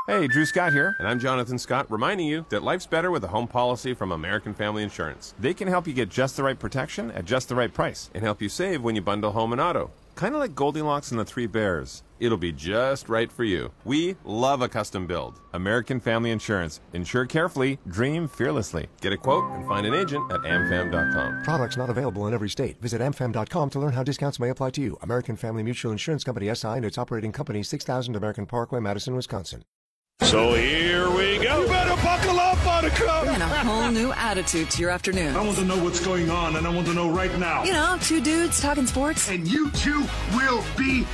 Hey, Drew Scott here, and I'm Jonathan Scott, reminding you that life's better with a home policy from American Family Insurance. They can help you get just the right protection at just the right price and help you save when you bundle home and auto. Kind of like Goldilocks and the Three Bears. It'll be just right for you. We love a custom build. American Family Insurance. Insure carefully, dream fearlessly. Get a quote and find an agent at amfam.com. Products not available in every state. Visit amfam.com to learn how discounts may apply to you. American Family Mutual Insurance Company, SI, and its operating company, 6000 American Parkway, Madison, Wisconsin. So here we go. You better buckle up, Buttercup. And a whole new attitude to your afternoon. I want to know what's going on, and I want to know right now. You know, two dudes talking sports. And you two will be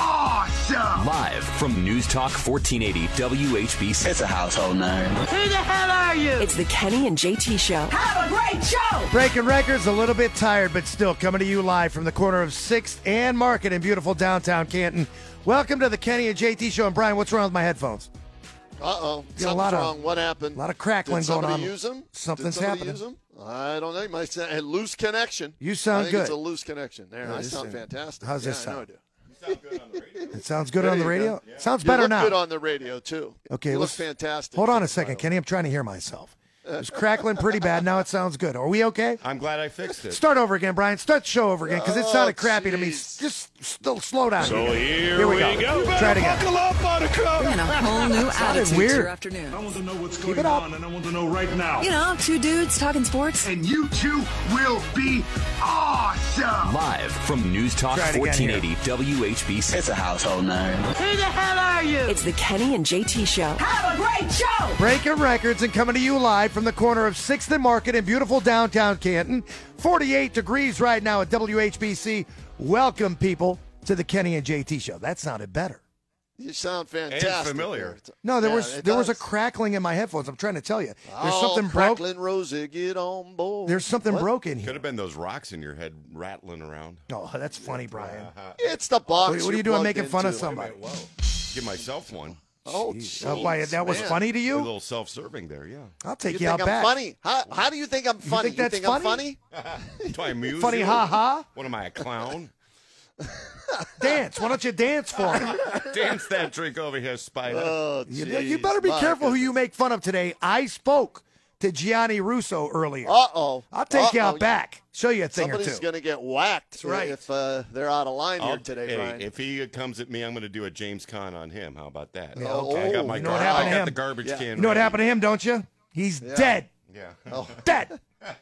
awesome. Live from News Talk 1480 WHBC. It's a household name. Who the hell are you? It's the Kenny and JT Show. Have a great show. Breaking records, a little bit tired, but still coming to you live from the corner of 6th and Market in beautiful downtown Canton. Welcome to the Kenny and JT Show. And Brian, what's wrong with my headphones? Something's wrong. What happened? A lot of crackling going on. Use them? Something's Did somebody happening. Use them? I don't know. You might say a loose connection. You sound I think good. It's a loose connection. There, I sound fantastic. How's this sound? I know I do. You sound good on the radio. It sounds good on the radio? Yeah. Sounds You better look now. good on the radio, too. Okay, you look let's- fantastic. Hold on a second, Kenny. I'm trying to hear myself. It was crackling pretty bad. Now it sounds good. Are we okay? I'm glad I fixed it. Start over again, Brian. Start the show over again because it sounded crappy to me. jeez. Just slow down. So here we we go. go. You Try better it again. buckle up, Buttercup. And a whole new attitude to weird. your I afternoon. want to know what's it going up. on, and I want to know right now. You know, two dudes talking sports. And you two will be awesome. Live from News Talk Try it again 1480 WHBC. It's a household name. Who the hell are you? It's the Kenny and JT Show. Have a great show. Breaking records and coming to you live from the corner of 6th and Market in beautiful downtown Canton. 48 degrees right now at WHBC. Welcome, people, to the Kenny and JT Show. That sounded better. You sound fantastic. And familiar. No, there Yeah, was it there was a does. crackling in my headphones. I'm trying to tell you. There's Oh, something broke. crackling Rosie, get on board. There's something What? broke in Could here. have been those rocks in your head rattling around. Oh, that's funny, Brian. It's the box. What are you you're doing plugged making fun of into. somebody? Whoa. Give myself one. Oh, Jeez. Why, that was man. funny to A you? little self-serving there, yeah. I'll take You you, think out I'm back. funny? How do you think I'm funny? think that's you think I'm funny? funny? Do I amuse Funny, you? ha-ha? What am I, a clown? Dance. Why don't you dance for me? Dance that trick over here, Spider. Oh, You better be jeez, careful my who you make fun of today. I spoke to Gianni Russo earlier. Uh-oh. I'll take you Uh-oh. out back. Show you a thing or Somebody's two. going to get whacked right. if they're out of line here today, hey, Brian. if he comes at me, I'm going to do a James Caan on him. How about that? Yeah, okay. I got my You know what happened I to got him? the garbage Yeah. can. You know what ready. happened to him, don't you? He's dead. Yeah. Oh. Dead.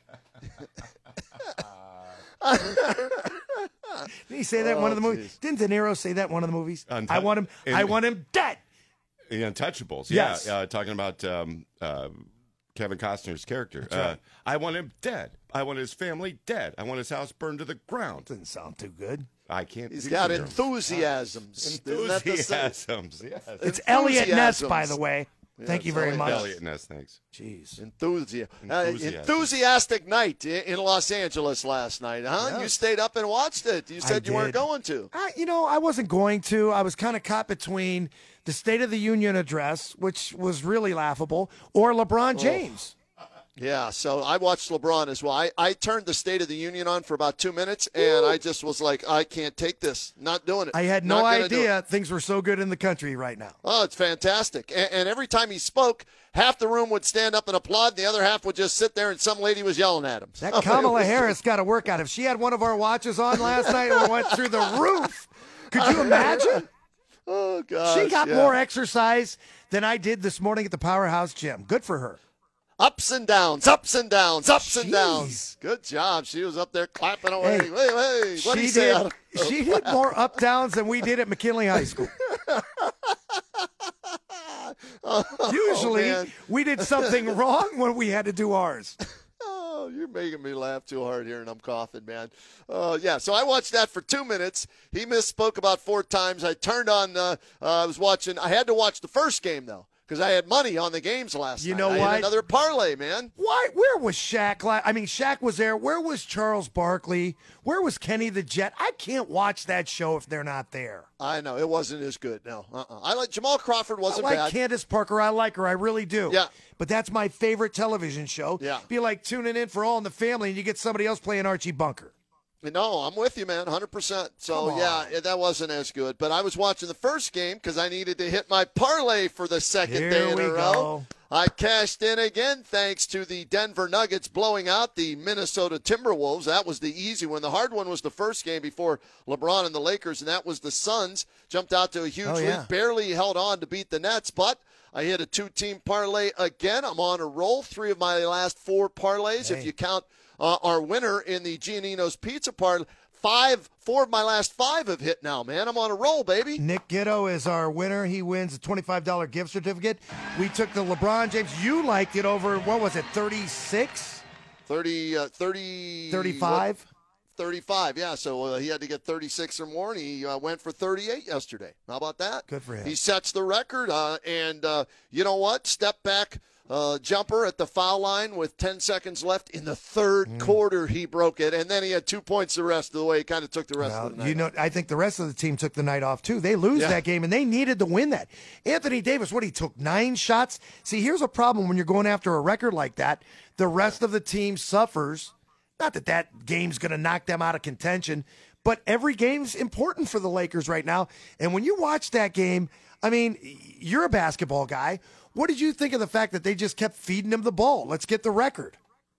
Did he say that in one of the movies? jeez. Didn't De Niro say that in one of the movies? Untouch- I want him dead. The Untouchables. Yes. Yeah. Talking about Kevin Costner's character. right. I want him dead. I want his family dead. I want his house burned to the ground. Doesn't sound too good. I can't. He's do got it. enthusiasms. Isn't that the same? Enthusiasms. Yes. It's Elliot Ness, by Enthusiasms. the way. Thank you it's very Elliot much. Ness. Elliot Ness, thanks. Jeez. Enthusiastic. Enthusiastic night in Los Angeles last night, huh? Yes. You stayed up and watched it. You said you weren't did. going to. I wasn't going to. I was kind of caught between the State of the Union address, which was really laughable, or LeBron James. Yeah, so I watched LeBron as well. I turned the State of the Union on for about 2 minutes, and I just was like, I can't take this. Not doing it. I had Not no gonna do it. idea things were so good in the country right now. Oh, it's fantastic. And every time he spoke, half the room would stand up and applaud, and the other half would just sit there, and some lady was yelling at him. That Kamala Harris got a workout. If she had one of our watches on last night, it went through the roof. Could you imagine? Oh, gosh. She got yeah. more exercise than I did this morning at the Powerhouse Gym. Good for her. Ups and downs, ups and downs, ups and Jeez. downs. Good job. She was up there clapping away. Hey, Hey, what do you She say? did. She did more up downs than we did at McKinley High School. Usually, man. we did something wrong when we had to do ours. Oh, you're making me laugh too hard here, and I'm coughing, man. Yeah, so I watched that for 2 minutes. He misspoke about 4 times. I turned on, I was watching. I had to watch the first game, though, because I had money on the games last You night. know I what? had another parlay, man. Why? Where was Shaq? Shaq was there. Where was Charles Barkley? Where was Kenny the Jet? I can't watch that show if they're not there. I know. It wasn't as good, no. I like Jamal Crawford I wasn't like bad. Candace Parker. I like her. I really do. Yeah. But that's my favorite television show. Yeah. Be like tuning in for All in the Family and you get somebody else playing Archie Bunker. No, I'm with you, man, 100%. So, yeah, that wasn't as good. But I was watching the first game because I needed to hit my parlay for the second day in a row. I cashed in again thanks to the Denver Nuggets blowing out the Minnesota Timberwolves. That was the easy one. The hard one was the first game before LeBron and the Lakers, and that was the Suns. Jumped out to a huge lead, barely held on to beat the Nets, but I hit a 2-team parlay again. I'm on a roll. 3 of my last 4 parlays, if you count our winner in the Giannino's Pizza parlay. 4 of my last 5 have hit now, man. I'm on a roll, baby. Nick Gitto is our winner. He wins a $25 gift certificate. We took the LeBron James. You liked it over, what was it, 36? 35? 35, yeah. So he had to get 36 or more, and he went for 38 yesterday. How about that? Good for him. He sets the record, and you know what? Step back jumper at the foul line with 10 seconds left in the third quarter. He broke it, and then he had 2 points the rest of the way. He kind of took the rest of the night. I think the rest of the team took the night off too. They lose that game, and they needed to win that. Anthony Davis, he took 9 shots. See, here's a problem when you're going after a record like that. The rest of the team suffers. Not that game's going to knock them out of contention, but every game's important for the Lakers right now. And when you watch that game, I mean, you're a basketball guy. What did you think of the fact that they just kept feeding him the ball? Let's get the record.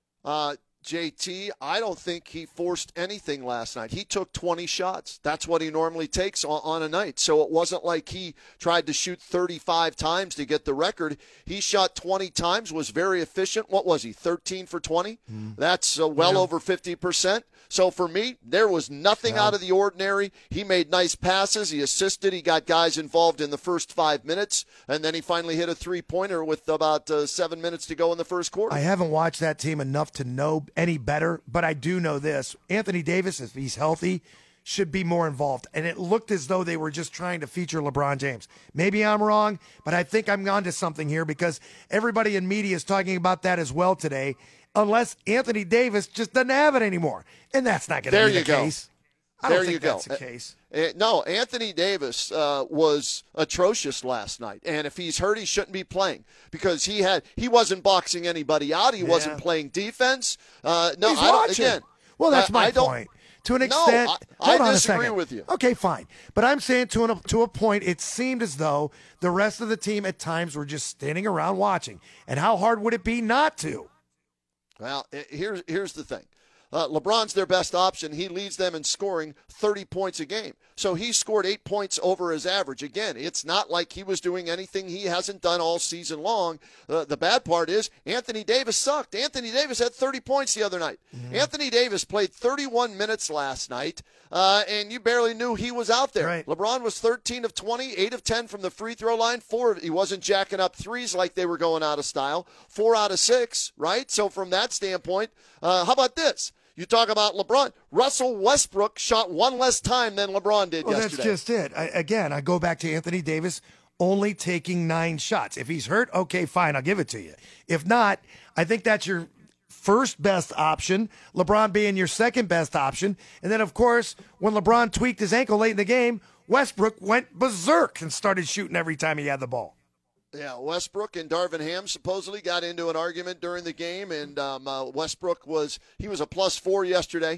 JT, I don't think he forced anything last night. He took 20 shots. That's what he normally takes on a night. So it wasn't like he tried to shoot 35 times to get the record. He shot 20 times, was very efficient. What was he, 13 for 20? That's well over 50%. So for me, there was nothing out of the ordinary. He made nice passes. He assisted. He got guys involved in the first 5 minutes. And then he finally hit a three-pointer with about 7 minutes to go in the first quarter. I haven't watched that team enough to know any better, but I do know this. Anthony Davis, if he's healthy, should be more involved. And it looked as though they were just trying to feature LeBron James. Maybe I'm wrong, but I think I'm onto something here because everybody in media is talking about that as well today, unless Anthony Davis just doesn't have it anymore. And that's not going to be the case. I don't think that's the case. No, Anthony Davis was atrocious last night, and if he's hurt, he shouldn't be playing because he wasn't boxing anybody out. He wasn't playing defense. No, he's watching. Well, that's my point. To an extent, hold on a second. I disagree with you. Okay, fine, but I'm saying to a point, it seemed as though the rest of the team at times were just standing around watching. And how hard would it be not to? Well, here's the thing. LeBron's their best option. He leads them in scoring 30 points a game. So he scored 8 points over his average. Again, it's not like he was doing anything he hasn't done all season long. The bad part is Anthony Davis sucked. Anthony Davis had 30 points the other night. Anthony Davis played 31 minutes last night, and you barely knew he was out there. Right. LeBron was 13 of 20, 8 of 10 from the free throw line. He wasn't jacking up threes like they were going out of style. 4 out of 6, right? So from that standpoint, how about this? You talk about LeBron. Russell Westbrook shot 1 less time than LeBron did yesterday. That's just it. I go back to Anthony Davis only taking 9 shots. If he's hurt, okay, fine, I'll give it to you. If not, I think that's your first best option, LeBron being your second best option. And then, of course, when LeBron tweaked his ankle late in the game, Westbrook went berserk and started shooting every time he had the ball. Yeah, Westbrook and Darvin Ham supposedly got into an argument during the game, and Westbrook was a +4 yesterday.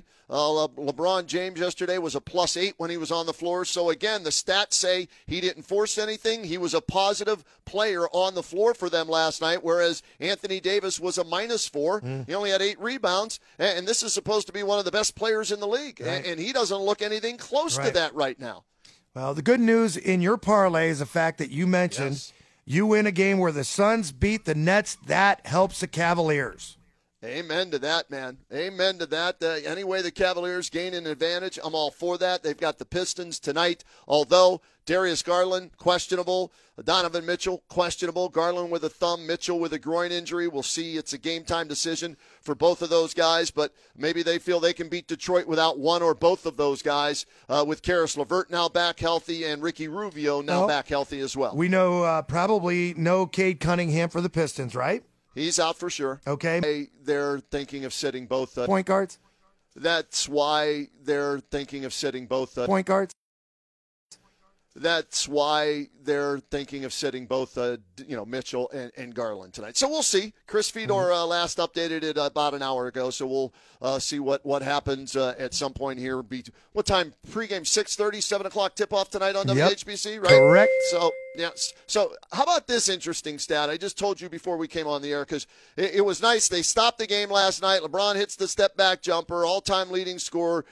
LeBron James yesterday was a +8 when he was on the floor. So, again, the stats say he didn't force anything. He was a positive player on the floor for them last night, whereas Anthony Davis was a -4. He only had 8 rebounds, and this is supposed to be one of the best players in the league, and he doesn't look anything close to that right now. Well, the good news in your parlay is the fact that you mentioned you win a game where the Suns beat the Nets. That helps the Cavaliers. Amen to that, man. Amen to that. Any way the Cavaliers gain an advantage, I'm all for that. They've got the Pistons tonight, although Darius Garland, questionable. Donovan Mitchell, questionable. Garland with a thumb, Mitchell with a groin injury. We'll see. It's a game-time decision for both of those guys, but maybe they feel they can beat Detroit without one or both of those guys, with Karis LeVert now back healthy and Ricky Rubio now back healthy as well. We know probably no Cade Cunningham for the Pistons, right? He's out for sure. Okay. They're thinking of sitting both point guards. That's why they're thinking of sitting both point guards. that's why they're thinking of sitting both, Mitchell and Garland tonight. So we'll see. Chris Fedor last updated it about an hour ago, so we'll see what happens at some point here. What time? Pregame 6:30, 7 o'clock tip-off tonight on WHBC, right? Correct. So, So how about this interesting stat? I just told you before we came on the air because it was nice. They stopped the game last night. LeBron hits the step-back jumper, all-time leading scorer,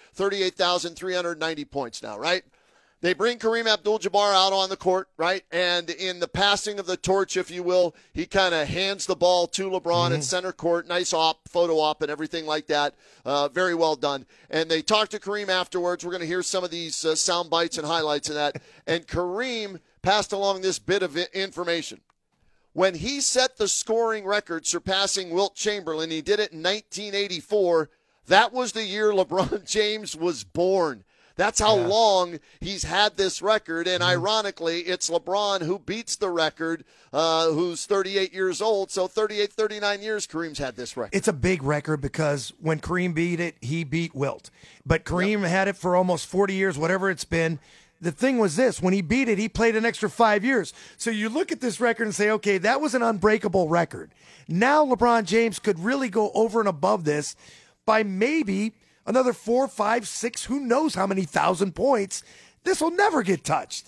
38,390 points now, right? They bring Kareem Abdul-Jabbar out on the court, right? And in the passing of the torch, if you will, he kind of hands the ball to LeBron at center court. Nice photo op and everything like that. Very well done. And they talked to Kareem afterwards. We're going to hear some of these sound bites and highlights of that. And Kareem passed along this bit of information. When he set the scoring record surpassing Wilt Chamberlain, he did it in 1984. That was the year LeBron James was born. That's how long he's had this record, and ironically, it's LeBron who beats the record, who's 38 years old. So 38, 39 years Kareem's had this record. It's a big record because when Kareem beat it, he beat Wilt. But Kareem had it for almost 40 years, whatever it's been. The thing was this, when he beat it, he played an extra 5 years. So you look at this record and say, okay, that was an unbreakable record. Now LeBron James could really go over and above this by maybe another 4, 5, 6, who knows how many thousand points. This will never get touched.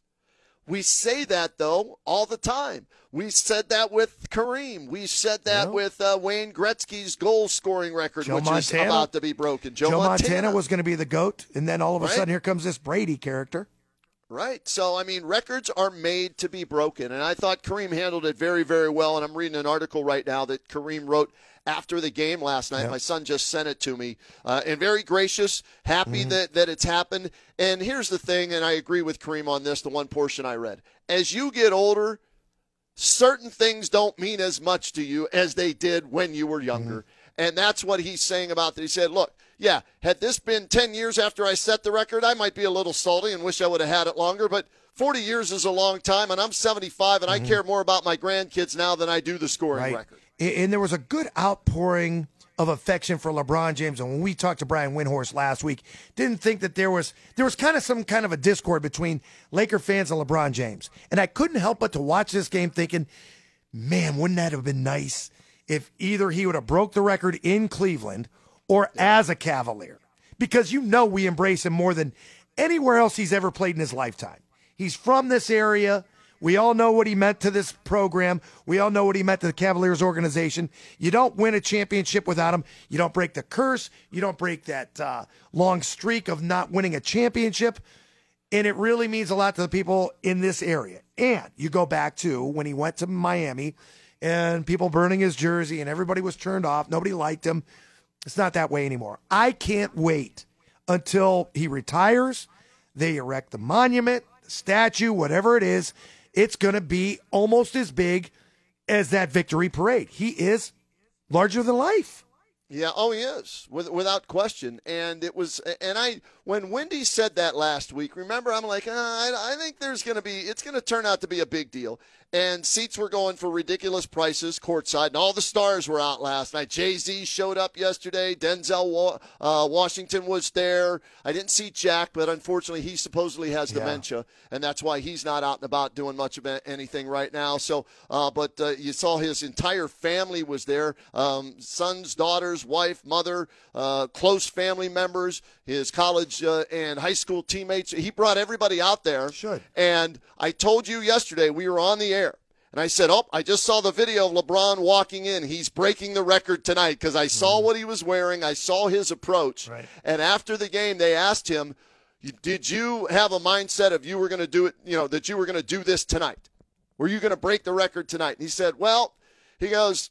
We say that, though, all the time. We said that with Kareem. We said that with Wayne Gretzky's goal-scoring record, which is about to be broken. Joe Montana was going to be the GOAT, and then all of a sudden here comes this Brady character. Right. So, I mean, records are made to be broken, and I thought Kareem handled it very, very well, and I'm reading an article right now that Kareem wrote after the game last night. My son just sent it to me, and very gracious, happy that it's happened. And here's the thing, and I agree with Kareem on this, the one portion I read. As you get older, certain things don't mean as much to you as they did when you were younger. And that's what he's saying about that. He said, look, had this been 10 years after I set the record, I might be a little salty and wish I would have had it longer, but 40 years is a long time, and I'm 75, and I care more about my grandkids now than I do the scoring record. And there was a good outpouring of affection for LeBron James. And when we talked to Brian Windhorst last week, didn't think that there was kind of some kind of a discord between Laker fans and LeBron James. And I couldn't help but to watch this game thinking, man, wouldn't that have been nice if either he would have broke the record in Cleveland or as a Cavalier? Because we embrace him more than anywhere else he's ever played in his lifetime. He's from this area. We all know what he meant to this program. We all know what he meant to the Cavaliers organization. You don't win a championship without him. You don't break the curse. You don't break that long streak of not winning a championship. And it really means a lot to the people in this area. And you go back to when he went to Miami and people burning his jersey and everybody was turned off. Nobody liked him. It's not that way anymore. I can't wait until he retires. They erect the monument, the statue, whatever it is. It's going to be almost as big as that victory parade. He is larger than life. Yeah, he is, without question. And when Wendy said that last week, remember, I'm like, I think it's going to turn out to be a big deal. And seats were going for ridiculous prices courtside, and all the stars were out last night. Jay-Z showed up yesterday. Denzel Washington was there. I didn't see Jack, but unfortunately he supposedly has dementia, and that's why he's not out and about doing much of anything right now. So, but you saw his entire family was there, sons, daughters, wife, mother, close family members, his college and high school teammates. He brought everybody out there. And I told you yesterday, we were on the air. And I said, I just saw the video of LeBron walking in. He's breaking the record tonight because I saw what he was wearing. I saw his approach. Right. And after the game, they asked him, did you have a mindset of you were going to do it, that you were going to do this tonight? Were you going to break the record tonight? And he said, he goes,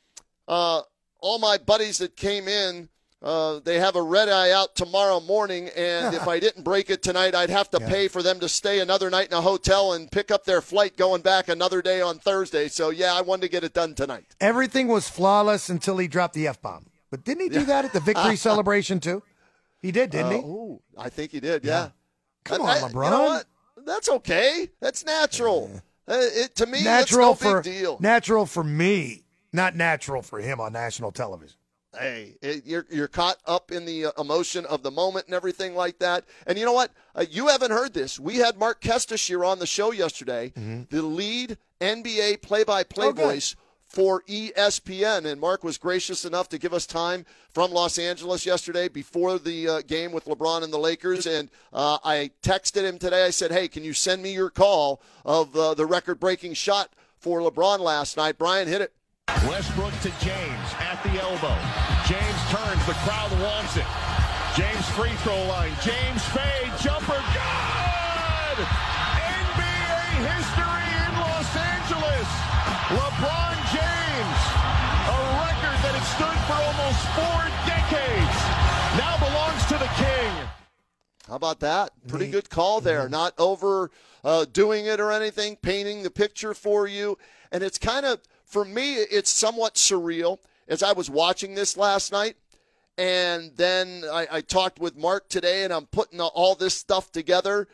all my buddies that came in, they have a red eye out tomorrow morning, and if I didn't break it tonight, I'd have to pay for them to stay another night in a hotel and pick up their flight going back another day on Thursday. So, I wanted to get it done tonight. Everything was flawless until he dropped the F-bomb. But didn't he do that at the victory celebration, too? He did, didn't he? I think he did, yeah. Come on, LeBron. You know what? That's okay. That's natural. To me, natural that's no big deal. Natural for me, not natural for him on national television. Hey, you're caught up in the emotion of the moment and everything like that. And you know what? You haven't heard this. We had Mark Kestis here on the show yesterday, the lead NBA play-by-play voice for ESPN. And Mark was gracious enough to give us time from Los Angeles yesterday before the game with LeBron and the Lakers. And I texted him today. I said, hey, can you send me your call of the record-breaking shot for LeBron last night? Brian, hit it. Westbrook to James at the elbow. James turns. The crowd wants it. James free throw line. James fade. Jumper. Good! NBA history in Los Angeles. LeBron James. A record that had stood for almost 4 decades. Now belongs to the King. How about that? Pretty good call there. Not over doing it or anything, painting the picture for you. And it's kind of, for me, it's somewhat surreal as I was watching this last night. And then I talked with Mark today, and I'm putting all this stuff together.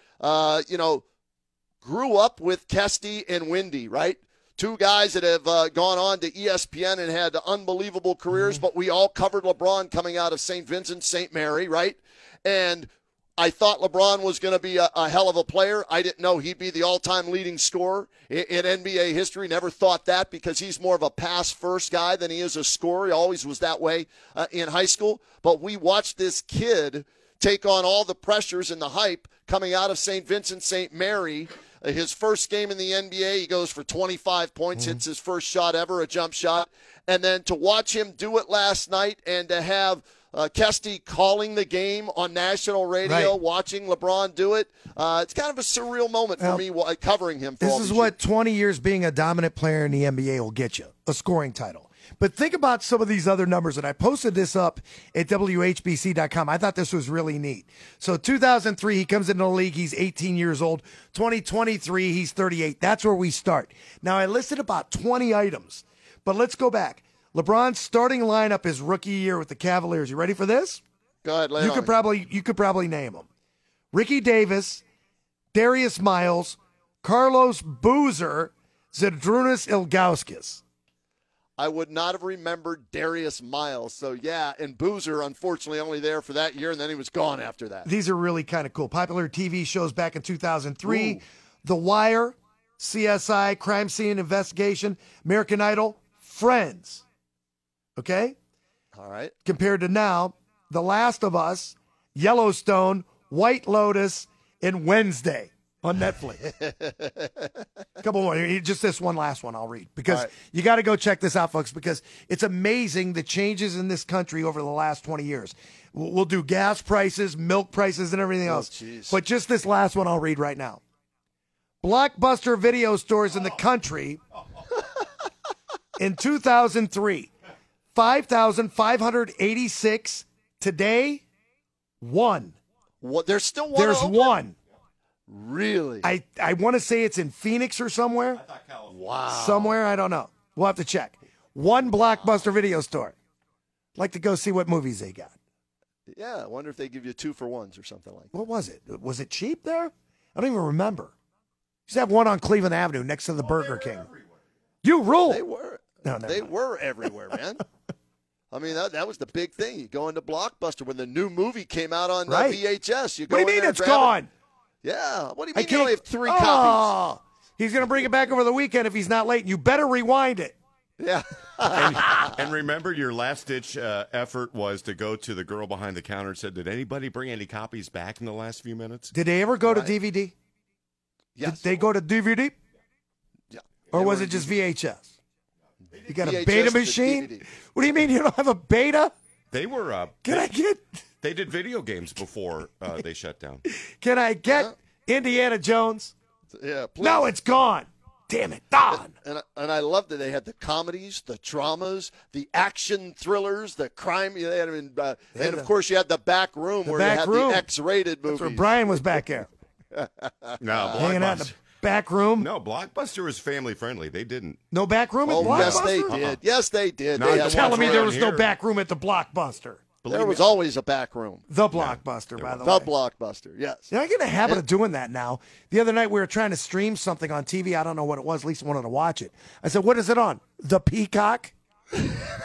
Grew up with Kesty and Wendy, right? Two guys that have gone on to ESPN and had unbelievable careers, but we all covered LeBron coming out of St. Vincent, St. Mary, right? And I thought LeBron was going to be a hell of a player. I didn't know he'd be the all-time leading scorer in NBA history. Never thought that because he's more of a pass-first guy than he is a scorer. He always was that way in high school. But we watched this kid take on all the pressures and the hype coming out of St. Vincent, St. Mary. His first game in the NBA, he goes for 25 points, hits his first shot ever, a jump shot. And then to watch him do it last night and to have Kesty calling the game on national radio, watching LeBron do it. It's kind of a surreal moment for me covering him. This is what 20 years being a dominant player in the NBA will get you, a scoring title. But think about some of these other numbers, and I posted this up at WHBC.com. I thought this was really neat. So 2003, he comes into the league. He's 18 years old. 2023, he's 38. That's where we start. Now, I listed about 20 items, but let's go back. LeBron's starting lineup his rookie year with the Cavaliers. You ready for this? Go ahead, lay you on could me. probably name them. Ricky Davis, Darius Miles, Carlos Boozer, Zydrunas Ilgauskas. I would not have remembered Darius Miles. So, yeah, and Boozer, unfortunately, only there for that year, and then he was gone after that. These are really kind of cool. Popular TV shows back in 2003, Ooh. The Wire, CSI, Crime Scene Investigation, American Idol, Friends. Okay? All right. Compared to now, The Last of Us, Yellowstone, White Lotus, and Wednesday on Netflix. A couple more. Just this one last one I'll read because you got to go check this out, folks, because it's amazing the changes in this country over the last 20 years. We'll do gas prices, milk prices, and everything else. Geez. But just this last one I'll read right now. Blockbuster video stores in the country in 2003, 5,586. Today, 1. What? There's still one. There's open? 1. Really? I want to say it's in Phoenix or somewhere. I thought California. Wow. Somewhere, I don't know. We'll have to check. 1 Blockbuster video store. Like to go see what movies they got. Yeah, I wonder if they give you 2 for 1s or something like that. What was it? Was it cheap there? I don't even remember. Used to have one on Cleveland Avenue next to the Burger King. Everywhere. You rule. They were. No, they were everywhere, man. I mean, that was the big thing. You go into Blockbuster when the new movie came out on VHS. You go what do you in mean there it's gone? Yeah. What do you mean you only have 3 copies? He's going to bring it back over the weekend if he's not late. You better rewind it. Yeah. and remember, your last-ditch effort was to go to the girl behind the counter and said, did anybody bring any copies back in the last few minutes? Did they ever go to DVD? Yes. Did they go to DVD? Yeah. Or was it just VHS? You got a VHS beta machine? What do you mean you don't have a beta? They were. They did video games before they shut down. Can I get Indiana Jones? Yeah, please. No, it's gone. Damn it, Don. And I love that they had the comedies, the dramas, the action thrillers, the crime. They had, and of course, you had the back room where you had the X-rated movies. That's where Brian was back there. No, hanging out in the back room. No, Blockbuster was family friendly. They didn't. No back room at Blockbuster? Yes, they did. Yes, they did. You're telling me there was no back room at the Blockbuster. There was always a back room. The Blockbuster, by the way. The Blockbuster, yes. I get a habit of doing that now. The other night we were trying to stream something on TV. I don't know what it was. Lisa wanted to watch it. I said, what is it on? The Peacock?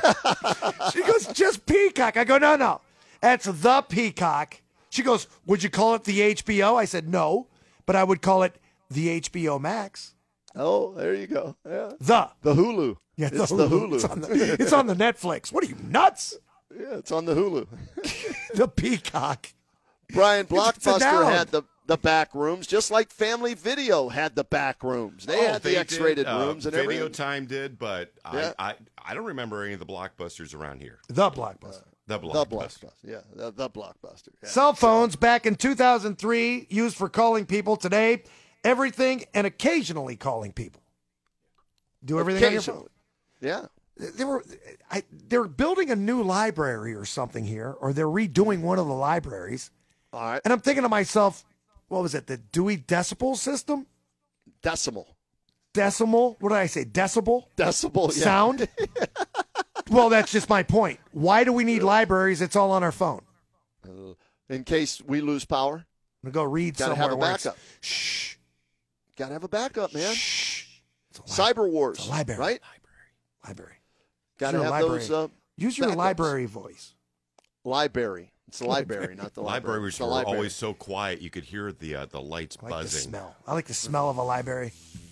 She goes, just Peacock. I go, no. That's the Peacock. She goes, would you call it the HBO? I said, no, but I would call it the HBO Max. Oh, there you go. Yeah. The Hulu. Yeah, it's the Hulu. It's on the Netflix. What are you, nuts? Yeah, it's on the Hulu. The Peacock. Brian, It's a Blockbuster noun. had the back rooms, just like Family Video had the back rooms. They had the X-rated rooms and Video everything. Time did, but Yeah. I don't remember any of the Blockbusters around here. The Blockbuster. The The Blockbuster. Blockbuster. Yeah, the Blockbuster. Yeah. Cell phones back in 2003 used for calling people. Today, everything and occasionally calling people. Do everything on your phone. Yeah. They're building a new library or something here, or they're redoing one of the libraries. All right. And I'm thinking to myself, what was it, the Dewey Decimal System? Decimal. Decimal? What did I say? Decibel? Decibel, yeah. Sound? Well, that's just my point. Why do we need libraries? It's all on our phone. In case we lose power. I'm going to go read Gotta somewhere have a where it's- backup. Shh. Got to have a backup, man. Shh. Cyber Wars. It's a library. Right? Library. Got to Use have your library. those. Use your backups. library voice. Library. It's the library, not the library. Libraries It's the were library. always so quiet you could hear the lights I like the buzzing. smell. I like the smell of a library.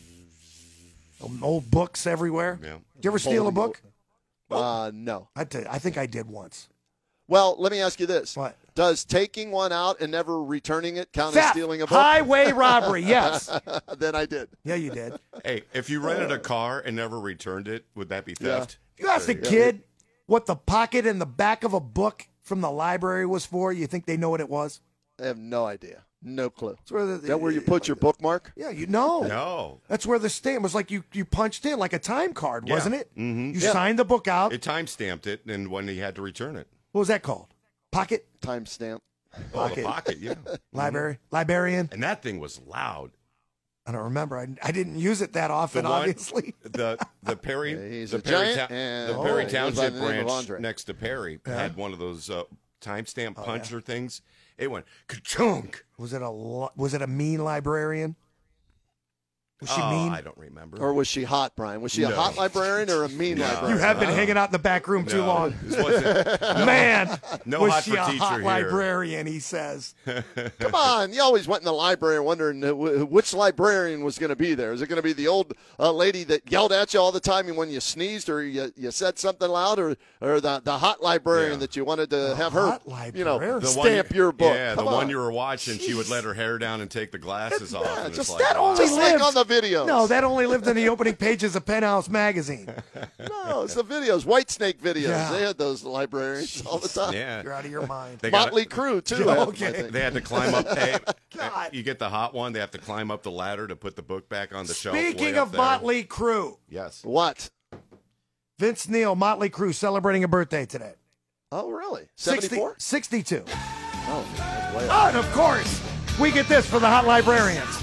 Old books everywhere. Yeah. Did you ever steal a book? No. I think I did once. Well, let me ask you this. What? Does taking one out and never returning it count as Theft. stealing a book? Highway robbery, yes. Then I did. Yeah, you did. Hey, if you rented a car and never returned it, would that be theft? You asked a kid what the pocket in the back of a book from the library was for, you think they know what it was? I have no idea. No clue. It's where Is that where you put your bookmark? Yeah, you know. No. That's where the stamp was, like you punched in like a time card, Yeah. wasn't it? Mm-hmm. You signed the book out. It time stamped it, and when he had to return it. What was that called? Pocket? Timestamp. Oh, the pocket, yeah. Library? Librarian? And that thing was loud. I don't remember. I didn't use it that often, The one- obviously. The Perry He's the a Perry, giant, Ta- and- the Oh, Perry he goes by Township the name of branch Andre. next to Perry had one of those timestamp puncher yeah. things. It went ka-chunk. Was it a mean librarian? Was she mean? I don't remember. Or was she hot, Brian? Was she a No. hot librarian or a mean librarian? You have been hanging out in the back room too No, long. this wasn't- Man, No was hot she for a teacher hot here. librarian, he says. Come on. You always went in the library wondering which librarian was going to be there. Is it going to be the old lady that yelled at you all the time when you sneezed or you said something loud, or the hot librarian that you wanted to have her, hot librarian? The stamp one, your book? Yeah, Come the one on. you were watching, she would let her hair down and take the glasses off. And it's just like, that only Just like lived on the videos. No, that only lived in the opening pages of Penthouse magazine. No, it's the videos. White Snake videos. Yeah. They had those librarians all the time. yeah. You're out of your mind. They got Motley Crue, too. had them, I Okay. think. They had to climb up. Hey, God. you get the hot one. They have to climb up the ladder to put the book back on the shelf. Speaking way up of there. Motley Crue, yes. What? Vince Neil, Motley Crue, celebrating a birthday today. Oh, really? 60 74? 62. Oh, that's way up. And of course, we get this for the hot librarians.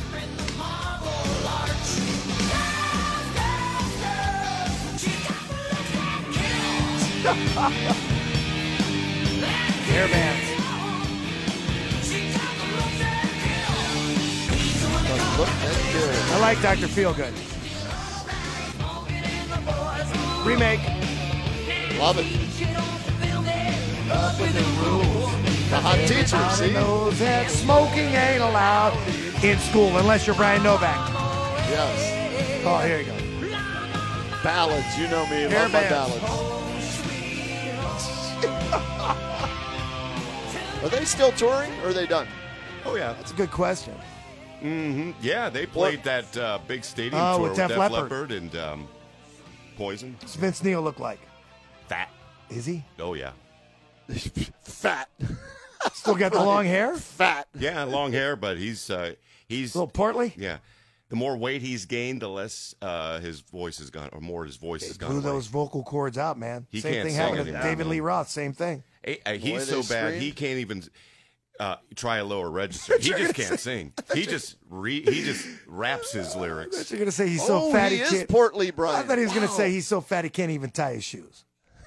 Hair bands. Look that good. I like Dr. Feelgood. Remake. Love it. The hot teacher, see? Knows that smoking ain't allowed in school unless you're Brian Novak. Yes. Oh, here you go. Ballads. You know me. Hair Love my bands. ballads. Are they still touring or are they done? Oh yeah. That's a good question. Mm-hmm. Yeah, they played that big stadium Oh, tour with Def Leppard. Leppard and Poison. What's Vince Neil look like? Fat. Is he? Oh yeah. Fat. Still got the long hair? Fat. Yeah, long hair, but he's A little portly? yeah. The more weight he's gained, the less his voice has gone, or more his voice has gone Blew away. those vocal cords out, man. He Same can't thing sing happened to anymore. David Lee Roth. Same thing. He's so they bad screamed. he can't even try a lower register. He just can't sing. He just raps his lyrics. You're going to say he's so Oh, fat he he is can't. portly, I Brian. thought he was going to Wow. say he's so fat he can't even tie his shoes.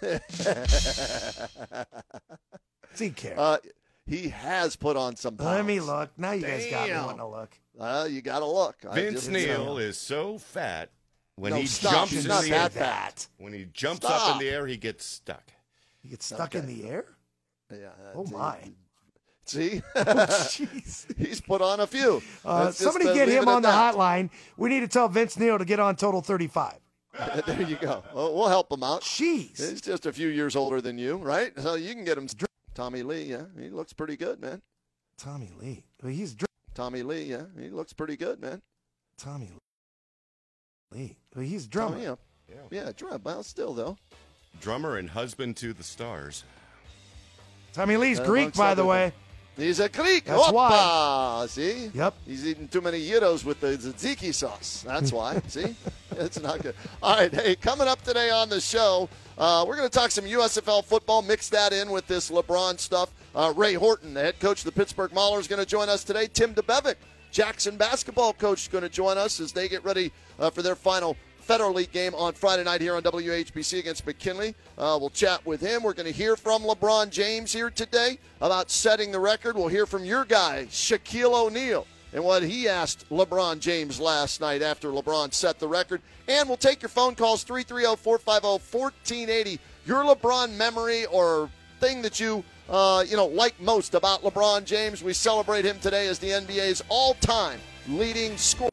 Does he care? He has put on some pounds. Let me look. Now you guys got me Damn. wanting to look. You got to look. Vince Neil is so fat When No, he stop. jumps It's in not the that air, bad. when he jumps Stop. up in the air, he gets stuck. He gets stuck in the air? Yeah. Oh, my. See? Jeez. He's put on a few. Let's just, Somebody get leave him it at on the that. hotline. We need to tell Vince Neil to get on Total 35. There you go. Well, we'll help him out. Jeez. He's just a few years older than you, right? So you can get him. Tommy Lee, yeah. He looks pretty good, man. Tommy Lee. Well, he's Tommy Lee, yeah. He looks pretty good, man. Tommy Lee. Well, he's drummer. Tommy, yeah, drum. Well, still, though. Drummer and husband to the stars. Tommy Lee's Greek, by the way. He's a Greek. That's Opa! why. See? Yep. He's eating too many gyros with the tzatziki sauce. That's why. See? It's not good. All right. Hey, coming up today on the show, we're going to talk some USFL football, mix that in with this LeBron stuff. Ray Horton, the head coach of the Pittsburgh Maulers, is going to join us today. Tim DeBevick, Jackson basketball coach, is going to join us as they get ready for their final Federal League game on Friday night here on WHBC against McKinley. We'll chat with him. We're going to hear from LeBron James here today about setting the record. We'll hear from your guy, Shaquille O'Neal, and what he asked LeBron James last night after LeBron set the record. And we'll take your phone calls, 330-450-1480. Your LeBron memory or thing that you like most about LeBron James. We celebrate him today as the NBA's all-time leading scorer.